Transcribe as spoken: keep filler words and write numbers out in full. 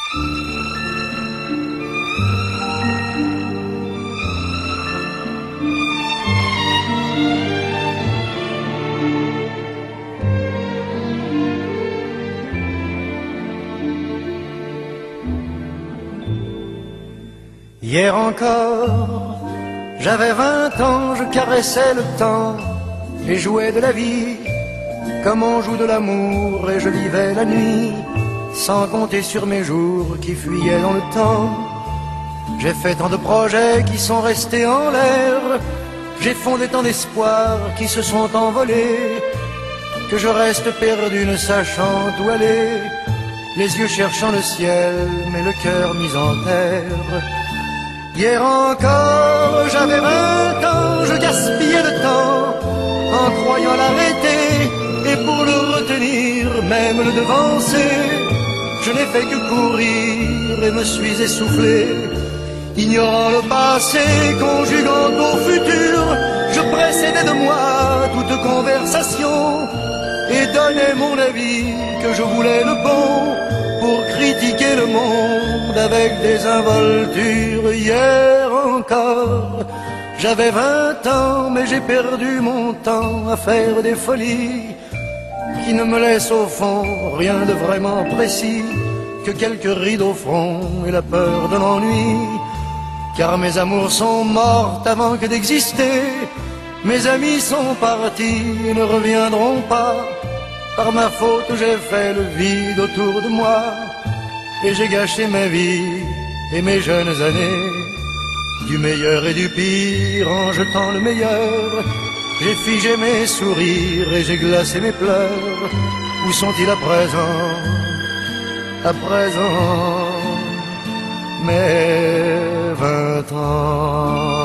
Hier encore, j'avais vingt ans, je caressais le temps et jouais de la vie comme on joue de l'amour, et je vivais la nuit sans compter sur mes jours qui fuyaient dans le temps. J'ai fait tant de projets qui sont restés en l'air, j'ai fondé tant d'espoirs qui se sont envolés, que je reste perdu ne sachant où aller, les yeux cherchant le ciel mais le cœur mis en terre. Hier encore, j'avais vingt ans, je gaspillais le temps en croyant l'arrêter, et pour le retenir, même le devancer, je n'ai fait que courir et me suis essoufflé. Ignorant le passé, conjuguant au futur, je précédais de moi toute conversation et donnais mon avis que je voulais le bon pour critiquer le monde avec des involtures. Hier encore, j'avais vingt ans, mais j'ai perdu mon temps à faire des folies qui ne me laissent au fond rien de vraiment précis que quelques rides au front et la peur de l'ennui. Car mes amours sont mortes avant que d'exister, mes amis sont partis et ne reviendront pas. Par ma faute j'ai fait le vide autour de moi, et j'ai gâché ma vie et mes jeunes années. Du meilleur et du pire en jetant le meilleur, j'ai figé mes sourires et j'ai glacé mes pleurs. Où sont-ils à présent, à présent, mes vingt ans?